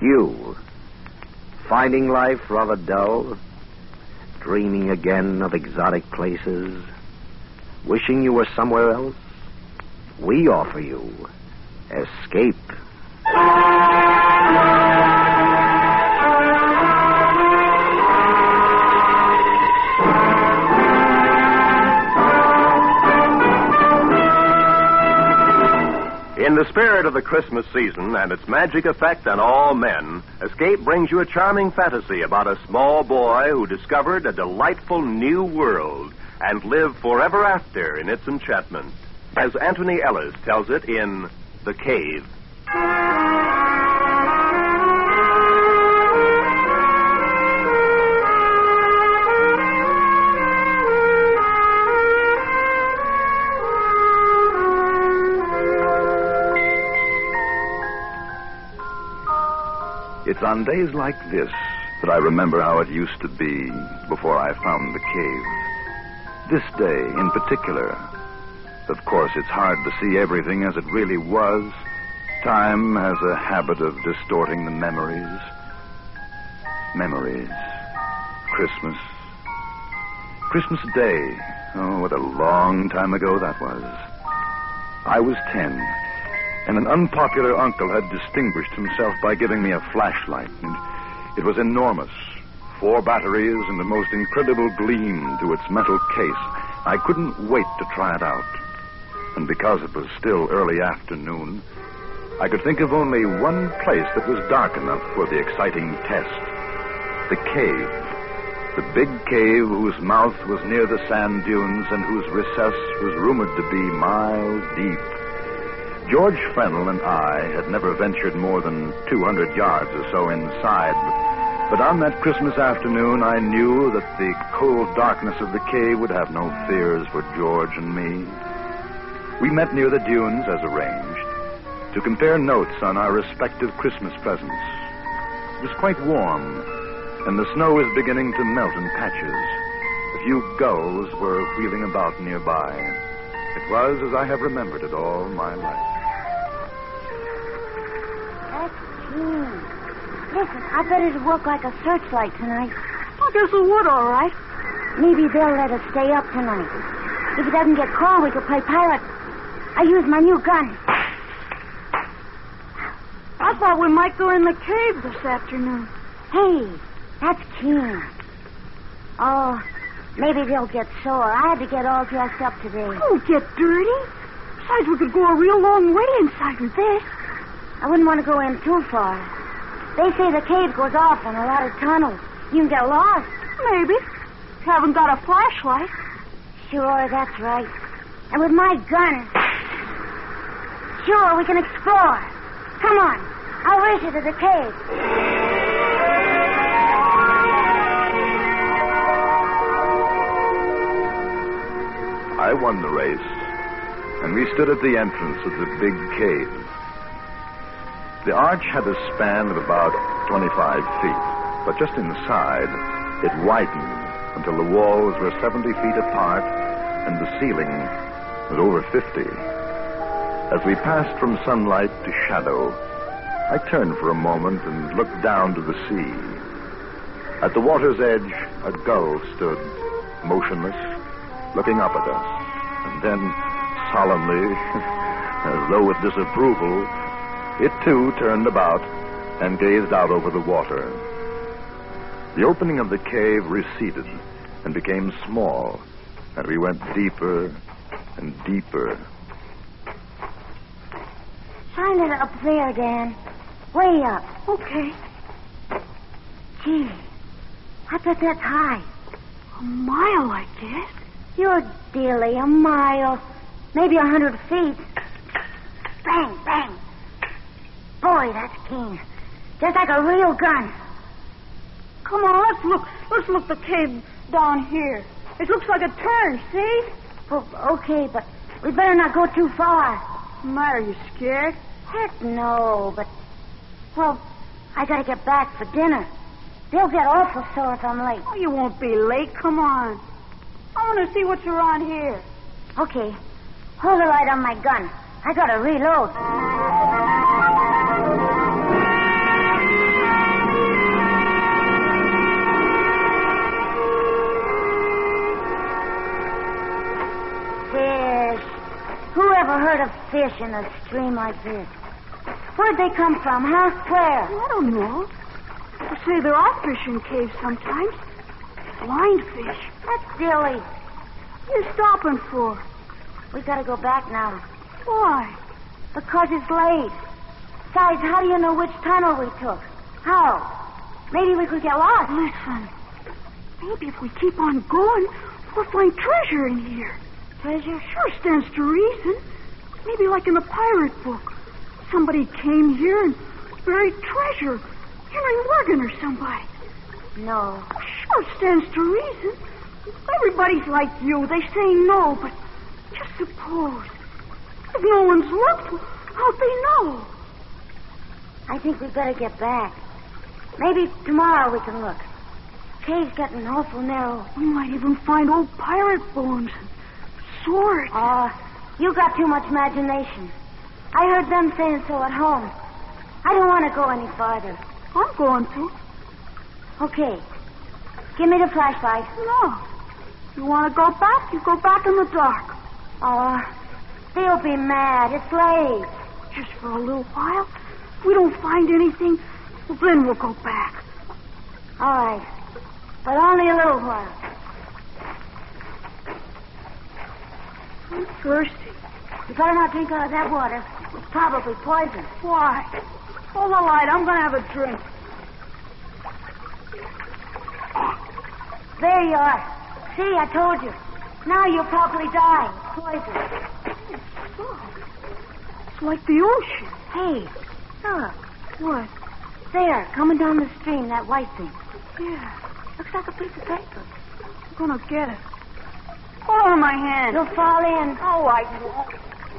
You, finding life rather dull, dreaming again of exotic places, wishing you were somewhere else, we offer you Escape. In the spirit of the Christmas season and its magic effect on all men, Escape brings you a charming fantasy about a small boy who discovered a delightful new world and lived forever after in its enchantment, as Anthony Ellis tells it in The Cave. It's on days like this that I remember how it used to be before I found the cave. This day in particular. Of course, it's hard to see everything as it really was. Time has a habit of distorting the memories. Memories. Christmas. Christmas Day. Oh, what a long time ago that was. I was 10. And an unpopular uncle had distinguished himself by giving me a flashlight. And it was enormous. 4 batteries and the most incredible gleam to its metal case. I couldn't wait to try it out. And because it was still early afternoon, I could think of only one place that was dark enough for the exciting test. The cave. The big cave whose mouth was near the sand dunes and whose recess was rumored to be miles deep. George Fennell and I had never ventured more than 200 yards or so inside, but on that Christmas afternoon I knew that the cold darkness of the cave would have no fears for George and me. We met near the dunes as arranged to compare notes on our respective Christmas presents. It was quite warm, and the snow was beginning to melt in patches. A few gulls were wheeling about nearby. It was as I have remembered it all my life. Listen, I bet it'll work like a searchlight tonight. I guess it would, all right. Maybe they'll let us stay up tonight. If it doesn't get cold, we could play pirate. I used my new gun. I thought we might go in the cave this afternoon. Hey, that's Keen. Oh, maybe they'll get sore. I had to get all dressed up today. Don't get dirty. Besides, we could go a real long way inside with this. I wouldn't want to go in too far. They say the cave goes off in a lot of tunnels. You can get lost. Maybe. Haven't got a flashlight. Sure, that's right. And with my gun, sure, we can explore. Come on. I'll race you to the cave. I won the race, and we stood at the entrance of the big cave. The arch had a span of about 25 feet, but just inside, it widened until the walls were 70 feet apart and the ceiling was over 50. As we passed from sunlight to shadow, I turned for a moment and looked down to the sea. At the water's edge, a gull stood, motionless, looking up at us, and then, solemnly, as though with disapproval, it too turned about and gazed out over the water. The opening of the cave receded and became small, and we went deeper and deeper. Shine it up there, Dan. Way up. Okay. Gee, I bet that's high. A mile, I guess. You're dilly, a mile. Maybe 100 feet. Bang, bang. Boy, that's keen. Just like a real gun. Come on, let's look. Let's look the cave down here. It looks like a turn, see? Oh, okay, but we better not go too far. Are you scared? Heck no, but... Well, I gotta get back for dinner. They'll get awful sore if I'm late. Oh, you won't be late. Come on. I want to see what's around here. Okay. Hold the light on my gun. I gotta reload. fish in a stream like this? Where'd they come from, huh? Where? I don't know. They say there are fish in caves sometimes. Blind fish. That's silly. What are you stopping for? We gotta go back now. Why? Because it's late. Besides, how do you know which tunnel we took? How? Maybe we could get lost. Listen. Maybe if we keep on going, we'll find treasure in here. Treasure? Sure stands to reason. Maybe like in the pirate book. Somebody came here and buried treasure. Henry Morgan or somebody. No. Sure stands to reason. Everybody's like you. They say no, but just suppose. If no one's looked, how'd they know? I think we'd better get back. Maybe tomorrow we can look. Cave's getting awful narrow. We might even find old pirate bones and swords. Oh, you got too much imagination. I heard them saying so at home. I don't want to go any farther. I'm going to. Okay. Give me the flashlight. No. You want to go back? You go back in the dark. Oh, they'll be mad. It's late. Just for a little while. If we don't find anything, well, then we'll go back. All right. But only a little while. I'm thirsty. You better not drink out of that water. It's probably poison. Why? Hold the light. I'm going to have a drink. There you are. See, I told you. Now you'll probably die. Poison. It's like the ocean. Hey, look. What? There, coming down the stream, that white thing. Yeah. Looks like a piece of paper. I'm going to get it. Hold on to my hand. You'll fall in. Oh, I won't.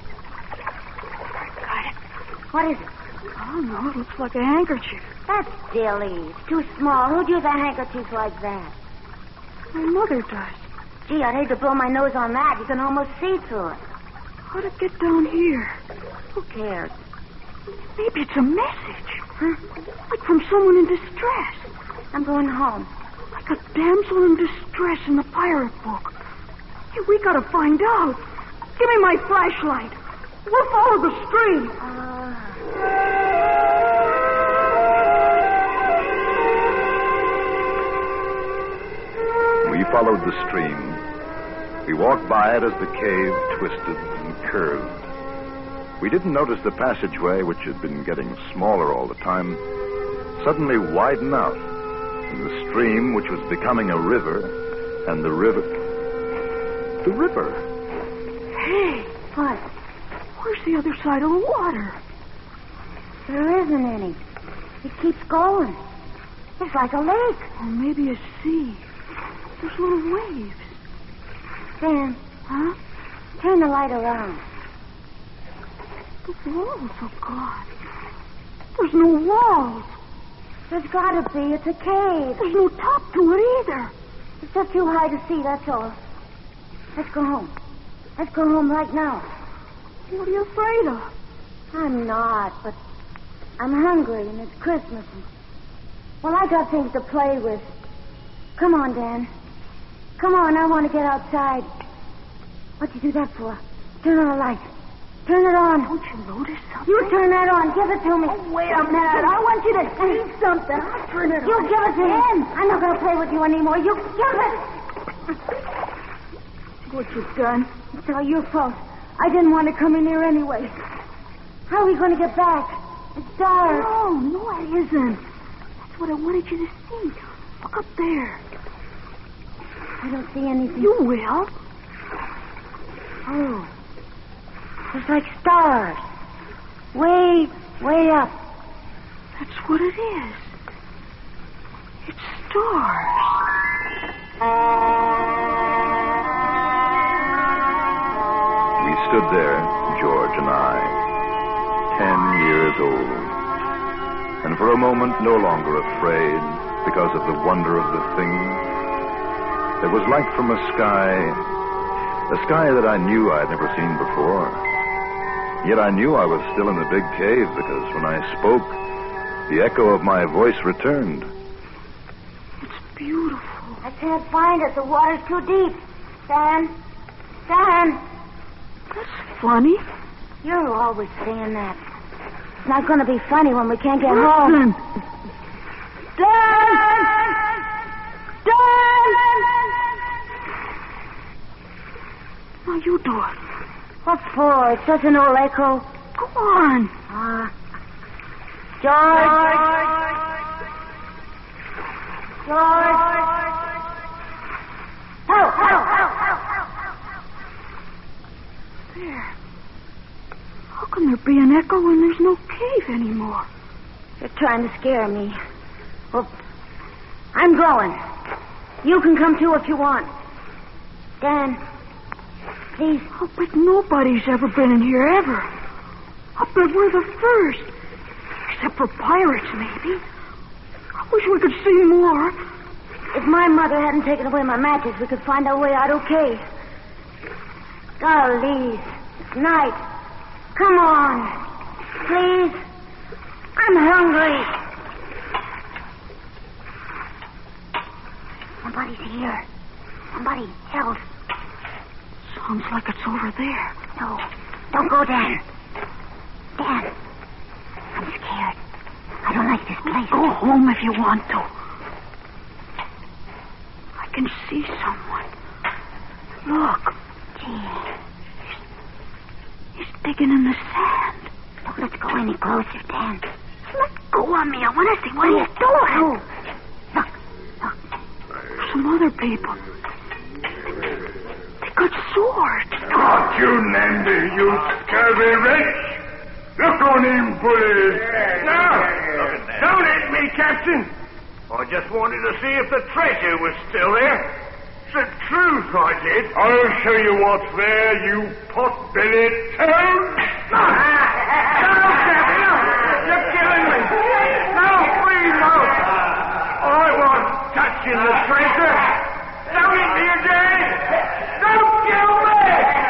Got it. What is it? I don't know. It looks like a handkerchief. That's silly. It's too small. Who'd use a handkerchief like that? My mother does. Gee, I'd hate to blow my nose on that. You can almost see through it. How'd it get down here? Who cares? Maybe it's a message. Huh? Like from someone in distress. I'm going home. Like a damsel in distress in the pirate book. Hey, we gotta find out. Give me my flashlight. We'll follow the stream. We followed the stream. We walked by it as the cave twisted and curved. We didn't notice the passageway, which had been getting smaller all the time, suddenly widen out, and the stream, which was becoming a river, and the river... The river. Hey, What? where's the other side of the water? There isn't any. It keeps going. It's like a lake. Or maybe a sea. There's little waves. Dan, Huh? turn the light around. The walls are gone. There's no walls. There's got to be. It's a cave. There's no top to it either. It's just too high to see, that's all. Let's go home. Let's go home right now. What are you afraid of? I'm not, but I'm hungry and it's Christmas. Well, I got things to play with. Come on, Dan. Come on, I want to get outside. What'd you do that for? Turn on the light. Turn it on. Don't you notice something? You turn that on. Give it to me. Oh, wait a minute. I want you to see something. I'll turn it You on. give it to him. I'm not going to play with you anymore. You give it. What you've done? It's all your fault. I didn't want to come in here anyway. How are we going to get back? It's dark. No, it isn't. That's what I wanted you to see. Look up there. I don't see anything. You will. Oh. It's like stars. Way, way up. That's what it is. It's stars. We stood there, George and I, 10 years old, and for a moment no longer afraid because of the wonder of the thing. It was like from a sky that I knew I'd never seen before. Yet I knew I was still in the big cave because when I spoke, the echo of my voice returned. It's beautiful. I can't find it. The water's too deep. Dan? Dan? That's funny. You're always saying that. It's not going to be funny when we can't get home. Dan! Now you do it. What for? It's just an old echo. Go on. George! Help! There. How can there be an echo when there's no cave anymore? You're trying to scare me. Well, I'm going. You can come too if you want. Dan, please. Oh, but nobody's ever been in here ever. I bet we're the first. Except for pirates, maybe. I wish we could see more. If my mother hadn't taken away my matches, we could find our way out okay. Golly, it's night. Come on. Please. I'm hungry. Somebody's here. Somebody else. Sounds like it's over there. No. Don't go, Dan. Dan. I'm scared. I don't like this place. Go home if you want to. I can see someone. Look. Gee. He's digging in the sand. Don't let's go any closer, Dan. Let go of me. I want to see what he's doing. Look. Some other people. They got swords. Got you, Namby, you scurvy wretch. Look on him, bullies. No, don't hit me, Captain. I just wanted to see if the treasure was still there. It's the truth, I did. I'll show you what's there, you pot-bellied toad. No, Captain, no. You're killing me. No, please, no. I wasn't touching the treasure. Don't hit me again. Don't kill me.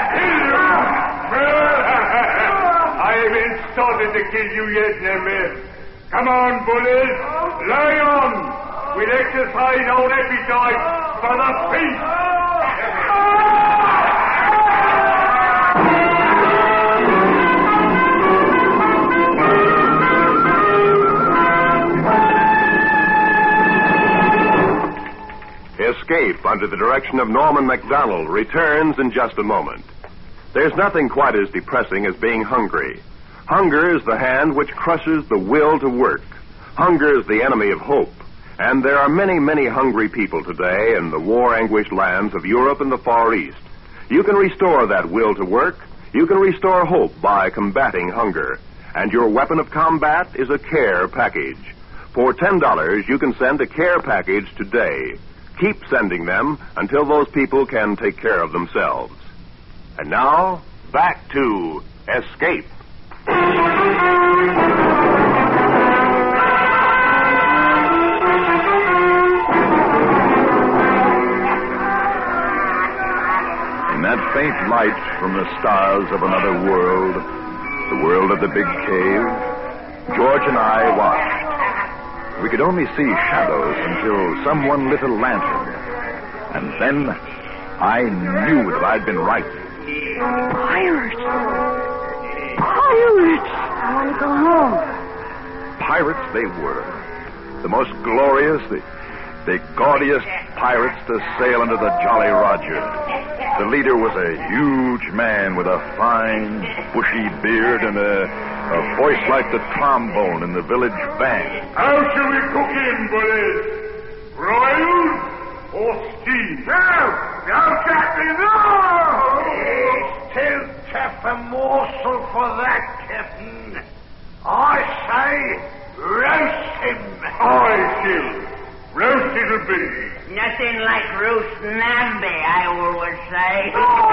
I haven't started to kill you yet, Nemir. Come on, bullies. Lie on. We'll exercise our appetite for the feast. Escape under the direction of Norman MacDonald returns in just a moment. There's nothing quite as depressing as being hungry. Hunger is the hand which crushes the will to work. Hunger is the enemy of hope. And there are many, many hungry people today in the war-anguished lands of Europe and the Far East. You can restore that will to work. You can restore hope by combating hunger. And your weapon of combat is a care package. For $10, you can send a care package today. Keep sending them until those people can take care of themselves. And now, back to Escape. In that faint light from the stars of another world, the world of the big cave, George and I watched. We could only see shadows until someone lit a lantern. And then I knew that I'd been right. Pirates! I want to go home. Pirates they were. The most glorious, the gaudiest pirates to sail under the Jolly Roger. The leader was a huge man with a fine, bushy beard and a voice like the trombone in the village band. How shall we cook him, bullies? Broiled or steamed? No, Captain, no! It's too tough a morsel for that, Captain. I say, roast him. Aye, Jim. Roast it'll be. Nothing like roast Namby, I always say.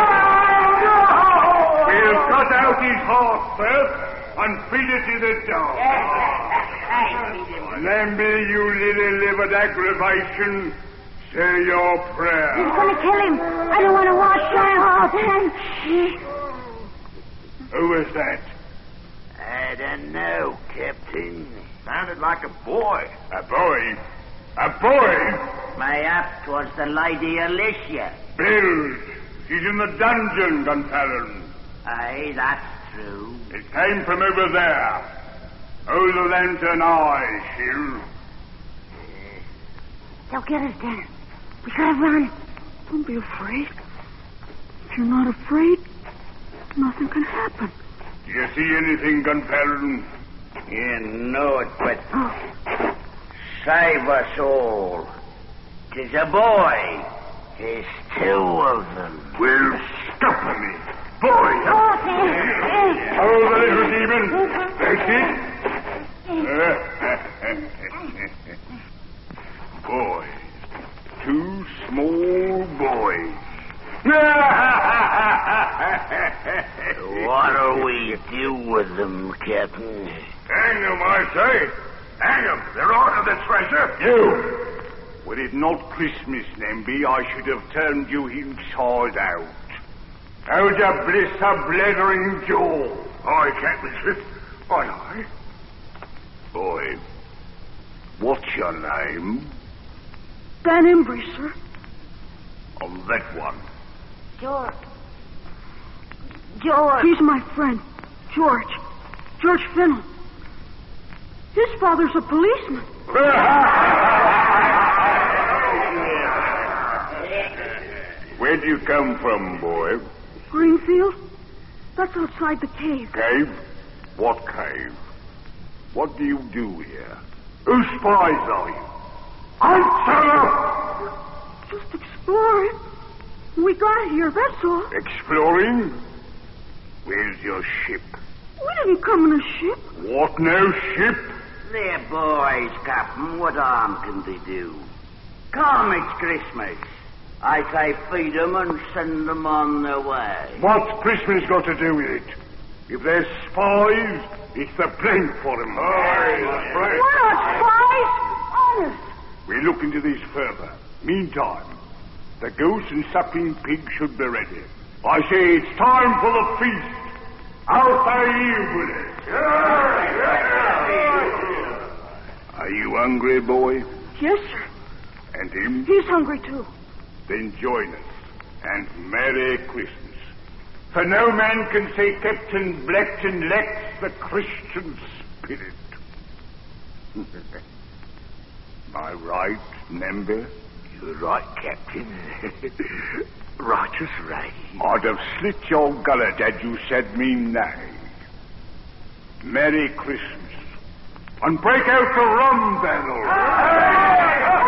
We'll cut out his heart first and feed it to the dog. Namby, you little livered aggravation, say your prayer. He's going to kill him. I don't want to wash my heart. Who was that? I don't know, Captain. Sounded like a boy. A boy? A boy? Mayhap 'twas the Lady Alicia. Bilge. She's in the dungeon, Gunfallen. Aye, that's true? It came from over there. Hold the lantern high, Shield. They'll get us, Dan. We gotta run. Don't be afraid. If you're not afraid, nothing can happen. Do you see anything, Gunfelden? You know it, but save us all. 'Tis a boy. 'Tis two of them. Well, stop me. Boy. Oh, Dan. Hold the little demon. That's it. Boys. Two small boys. What'll we do with them, Captain? Hang them, I say. Hang them. They're out of the treasure. You. Were it not Christmas, Namby, I should have turned you inside out. Out of bliss a blethering jaw. Aye, Captain. Aye. Boy, what's your name? Dan Embry, sir. On that one. George. He's my friend, George. George Fennel. His father's a policeman. Where'd you come from, boy? Greenfield? That's outside the cave. Cave? What cave? What do you do here? Whose spies are you? Answer! Just exploring. We got here, that's all. Exploring? Where's your ship? We didn't come in a ship. What, no ship? They're boys, Captain. What harm can they do? Come, it's Christmas. I say feed them and send them on their way. What's Christmas got to do with it? If they're spies, it's the blame for them. We're not spies. Honest. We'll look into this further. Meantime, the goose and suckling pig should be ready. I say it's time for the feast. How say you, Bullet? Are you hungry, boy? Yes, sir. And him? He's hungry, too. Then join us. And Merry Christmas. For no man can say Captain Blackton lacks the Christian spirit. Am I right, Namby? You're right, Captain. Right as rain. I'd have slit your gullet had you said me nay. Merry Christmas. And break out the rum, Daniel.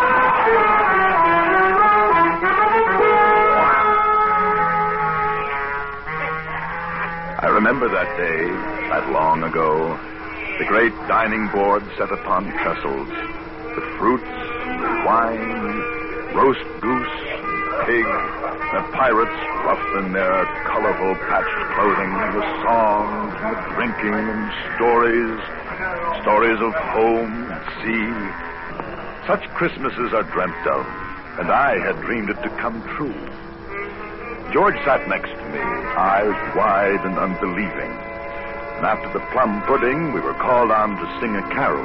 I remember that day, that long ago. The great dining board set upon trestles. The fruits, the wine, roast goose, pig, the pirates roughed in their colorful patched clothing, the songs, the drinking, and stories of home and sea. Such Christmases are dreamt of, and I had dreamed it to come true. George sat next to me, eyes wide and unbelieving. And after the plum pudding, we were called on to sing a carol.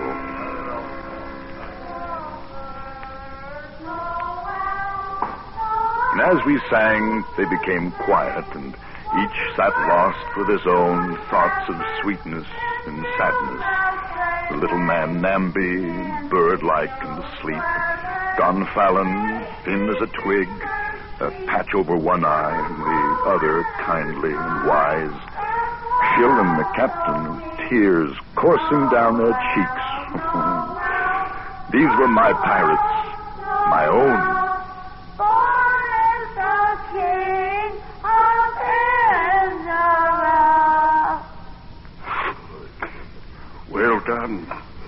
And as we sang, they became quiet, and each sat lost with his own thoughts of sweetness and sadness. The little man Namby, bird-like and asleep. Gonfalon, thin as a twig, a patch over one eye, the other kindly and wise. Chill and the captain, tears coursing down their cheeks. These were my pirates, my own. Well done.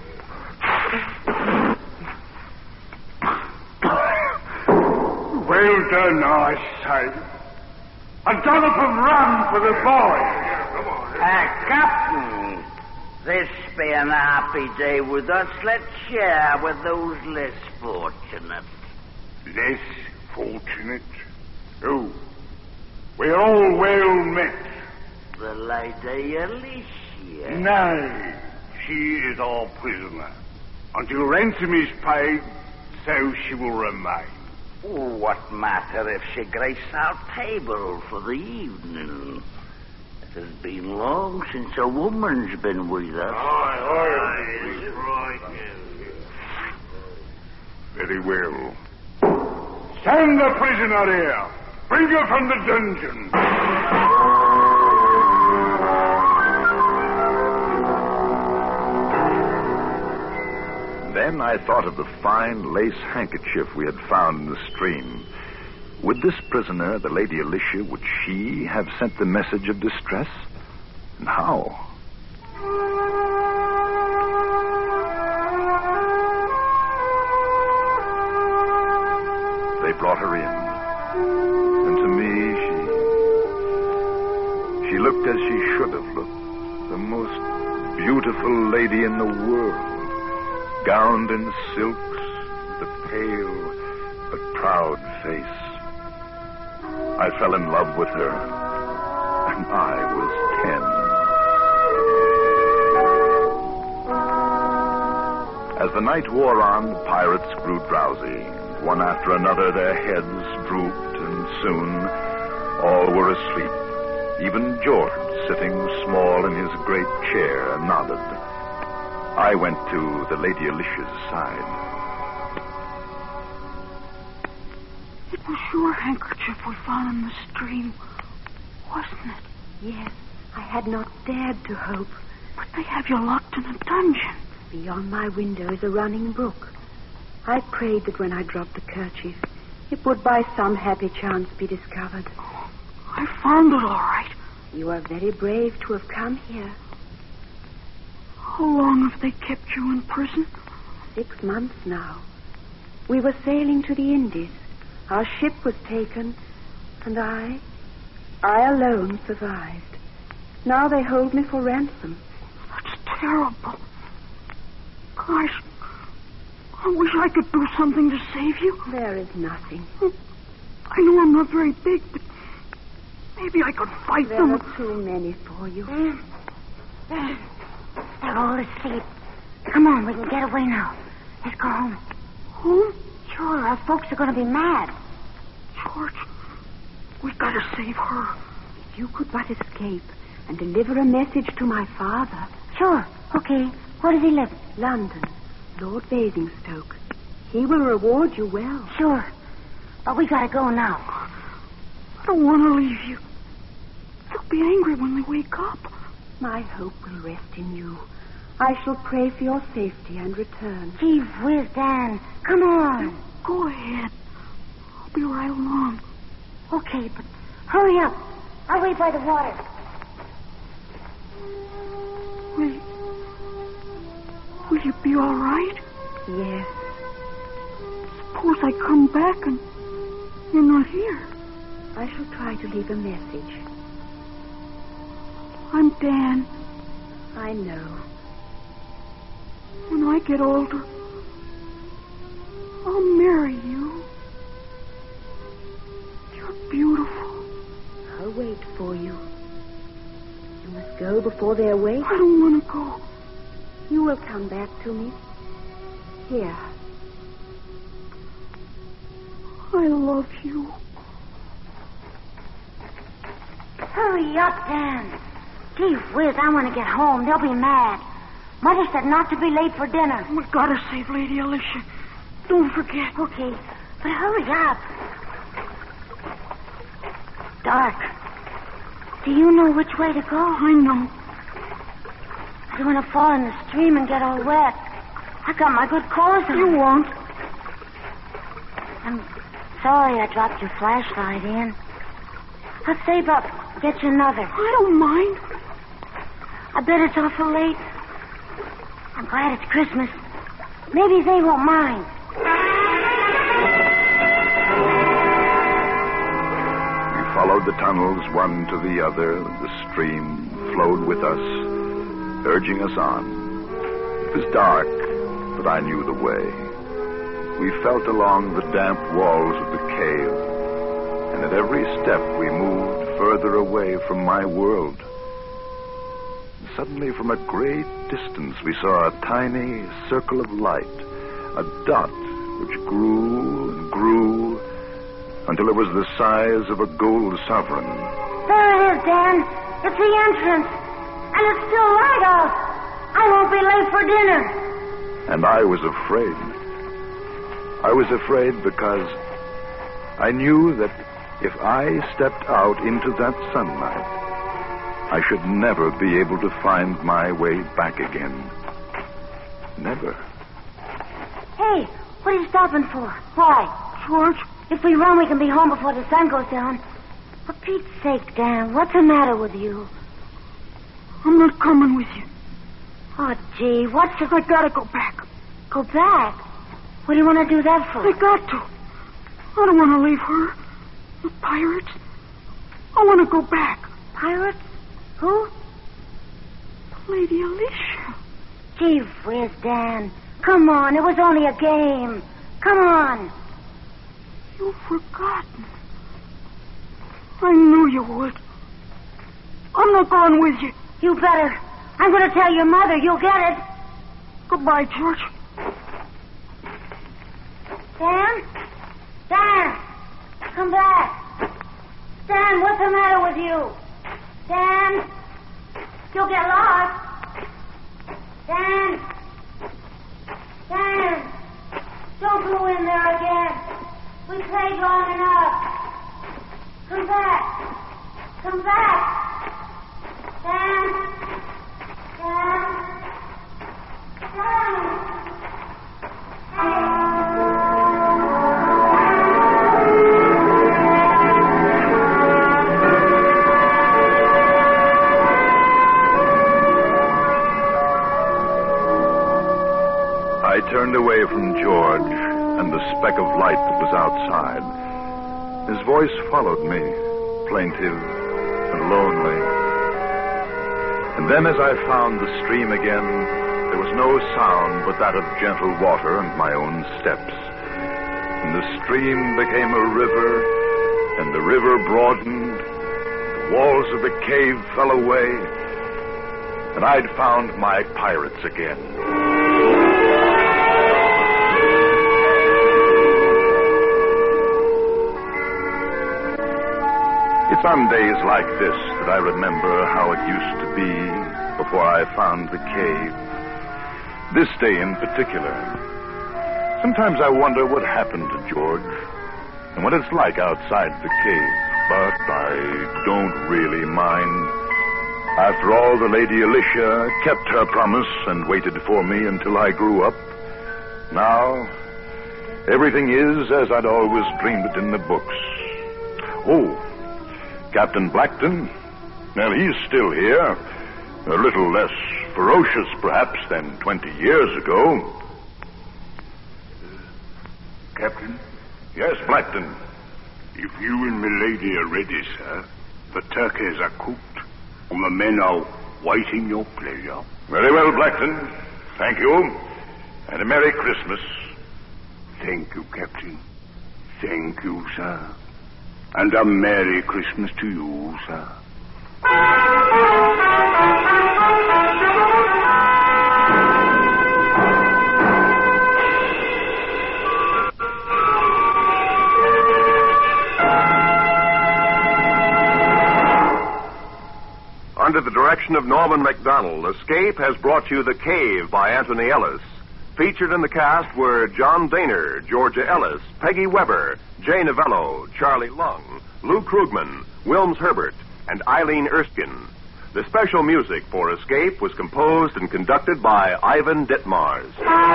Well done, I say. A dollop of rum for the boys. Captain, this being a happy day with us, let's share with those less fortunate. Less fortunate? Oh, we're all well met. The Lady Alicia. Nay, she is our prisoner. Until ransom is paid, so she will remain. What matter if she grace our table for the evening? It's been long since a woman's been with us. Very well. Stand the prisoner here. Bring her from the dungeon. Then I thought of the fine lace handkerchief we had found in the stream. Would this prisoner, the Lady Alicia, would she have sent the message of distress? And how? They brought her in. And to me, she looked as she should have looked. The most beautiful lady in the world. Gowned in silks, with a pale but proud face. I fell in love with her, and I was 10. As the night wore on, the pirates grew drowsy. One after another, their heads drooped, and soon all were asleep. Even George, sitting small in his great chair, nodded. I went to the Lady Alicia's side. It was your handkerchief we found in the stream, wasn't it? Yes, I had not dared to hope. But they have you locked in a dungeon. Beyond my window is a running brook. I prayed that when I dropped the kerchief, it would by some happy chance be discovered. I found it all right. You are very brave to have come here. How long have they kept you in prison? 6 months now. We were sailing to the Indies. Our ship was taken, and I alone survived. Now they hold me for ransom. That's terrible. Gosh, I wish I could do something to save you. There is nothing. I know I'm not very big, but maybe I could fight them. There are too many for you. They're all asleep. Come on, we can get away now. Let's go home. Home? Sure, our folks are going to be mad. George, we've got to save her. If you could but escape and deliver a message to my father. Sure, okay. Where does he live? London, Lord Basingstoke. He will reward you well. Sure, but we got to go now. I don't want to leave you. They'll be angry when they wake up. My hope will rest in you. I shall pray for your safety and return. Gee whiz, Dan. Come on. Go ahead. I'll be right along. Okay, but hurry up. I'll wait by the water. Will you be all right? Yes. Suppose I come back and you're not here. I shall try to leave a message. I'm Dan. I know. When I get older, I'll marry you. You're beautiful. I'll wait for you. You must go before they awake. I don't want to go. You will come back to me. Here. I love you. Hurry up, Dan. Gee whiz, I want to get home. They'll be mad. Mother said not to be late for dinner. We've got to save Lady Alicia. Don't forget. Okay, but hurry up. Dark. Do you know which way to go? I know. I don't want to fall in the stream and get all wet. I got my good clothes on. You won't. I'm sorry I dropped your flashlight in. I'll save up, get you another. I don't mind. I bet it's awful late. I'm glad it's Christmas. Maybe they won't mind. We followed the tunnels one to the other. The stream flowed with us, urging us on. It was dark, but I knew the way. We felt along the damp walls of the cave, and at every step we moved further away from my world. Suddenly, from a great distance, we saw a tiny circle of light, a dot which grew and grew until it was the size of a gold sovereign. There it is, Dan. It's the entrance. And it's still light out. I won't be late for dinner. And I was afraid. I was afraid because I knew that if I stepped out into that sunlight, I should never be able to find my way back again. Never. Hey, what are you stopping for? Why? George? If we run, we can be home before the sun goes down. For Pete's sake, Dan, what's the matter with you? I'm not coming with you. Oh, gee, what's the... I gotta go back. Go back? What do you want to do that for? I got to. I don't want to leave her. The pirates. I want to go back. Pirates? Who? Lady Alicia. Gee whiz, Dan. Come on, it was only a game. Come on. You've forgotten. I knew you would. I'm not going with you. You better. I'm going to tell your mother. You'll get it. Goodbye, George. Dan? Dan! Come back. Dan, what's the matter with you? Dan? You'll get lost. Dan? Dan! Don't go in there again. We played long enough. Come back. Come back. Dan? Dan? Dan? I turned away from George and the speck of light that was outside. His voice followed me, plaintive and lonely. And then as I found the stream again, there was no sound but that of gentle water and my own steps. And the stream became a river, and the river broadened. The walls of the cave fell away, and I'd found my pirates again. It's on days like this that I remember how it used to be before I found the cave. This day in particular. Sometimes I wonder what happened to George and what it's like outside the cave, but I don't really mind. After all, the Lady Alicia kept her promise and waited for me until I grew up. Now, everything is as I'd always dreamed it in the books. Oh, Captain Blackton? Well, he's still here. A little less ferocious, perhaps, than 20 years ago. Captain? Yes, Blackton. If you and milady are ready, sir, the turkeys are cooked, and the men are waiting your pleasure. Very well, Blackton. Thank you. And a Merry Christmas. Thank you, Captain. Thank you, sir. And a Merry Christmas to you, sir. Under the direction of Norman MacDonald, Escape has brought you The Cave by Anthony Ellis. Featured in the cast were John Daner, Georgia Ellis, Peggy Weber, Jay Novello, Charlie Lung, Lou Krugman, Wilms Herbert, and Eileen Erskine. The special music for Escape was composed and conducted by Ivan Ditmars.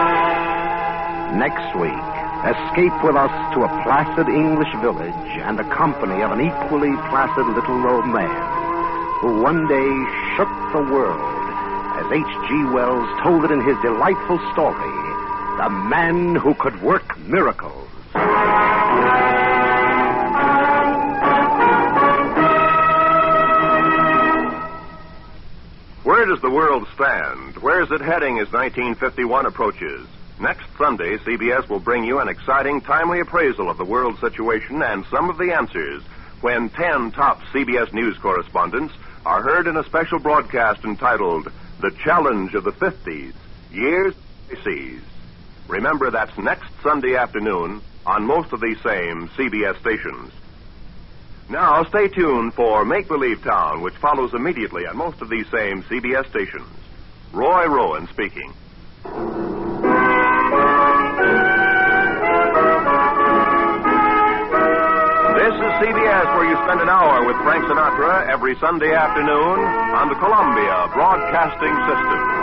Next week, escape with us to a placid English village and the company of an equally placid little old man who one day shook the world, as H.G. Wells told it in his delightful story, The Man Who Could Work Miracles. Where does the world stand? Where is it heading as 1951 approaches? Next Sunday, CBS will bring you an exciting, timely appraisal of the world situation and some of the answers when 10 top CBS News correspondents are heard in a special broadcast entitled The Challenge of the 50s, Years of Seas. Remember, that's next Sunday afternoon on most of these same CBS stations. Now, stay tuned for Make Believe Town, which follows immediately on most of these same CBS stations. Roy Rowan speaking. This is CBS, where you spend an hour with Frank Sinatra every Sunday afternoon on the Columbia Broadcasting System.